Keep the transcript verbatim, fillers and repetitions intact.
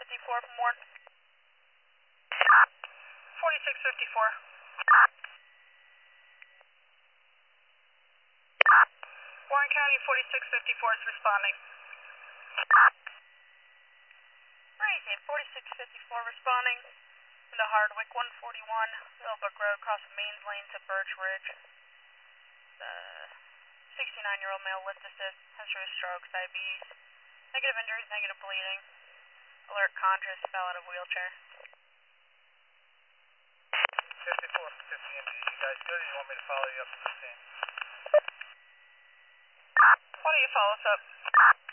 fifty-four from Warren. forty-six fifty-four. Warren County, forty-six fifty-four is responding. Crazy, forty-six fifty-four responding into Hardwick, one forty-one, Millbrook Road, across the mains lane to Birch Ridge. The sixty-nine-year-old male lift assist, history of strokes, diabetes, negative injuries, negative bleeding, alert conscious, fell out of wheelchair. fifty-four from fifty M D, you guys good, or you want me to follow you up to the scene? Why don't you follow us up?